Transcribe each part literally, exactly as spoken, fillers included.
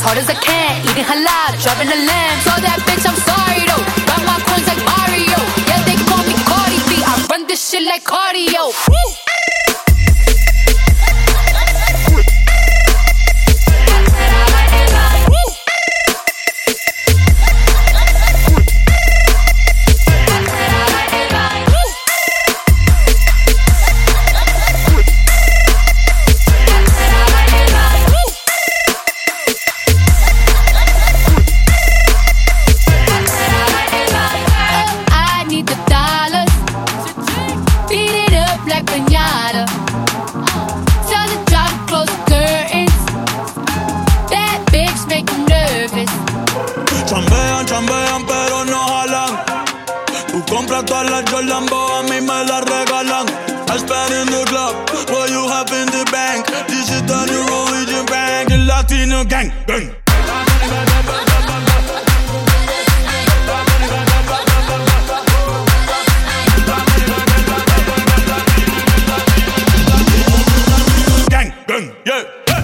hard as I can, eating halal, driving a lamb. So that bitch, I'm sorry though. Rock my coins like Mario. Yeah, they call me Cardi B. I run this shit like cardio. Woo! Todas las Jolambo a mí me las regalan. I spend in the club, what you have in the bank. This is the new religion bank, the Latino gang, gang. Gang, gang, yeah.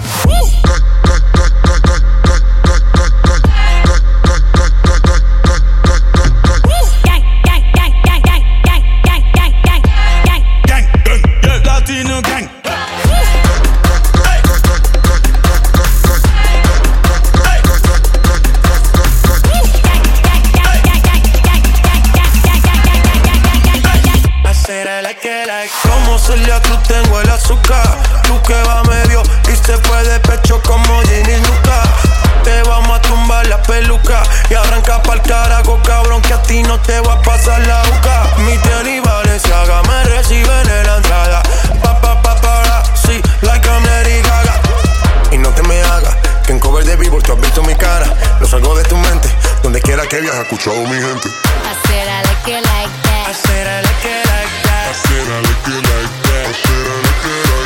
Como Celia Cruz tengo el azúcar. Tú que va medio y se fue de pecho como Ginny Luca. Te vamos a tumbar la peluca y arranca pa'l carajo, cabrón, que a ti no te va a pasar la boca. Mi tenis Balenciaga me reciben en la entrada. Pa pa pa para, sí, like I'm Lady Gaga. Y no te me hagas que en cover de Billboard tú has visto mi cara. Lo salgo de tu mente, donde quiera que viajes, escuchado mi gente. I said I like it like that. I said I like it like that. I said I like it like that. I said I like it like that.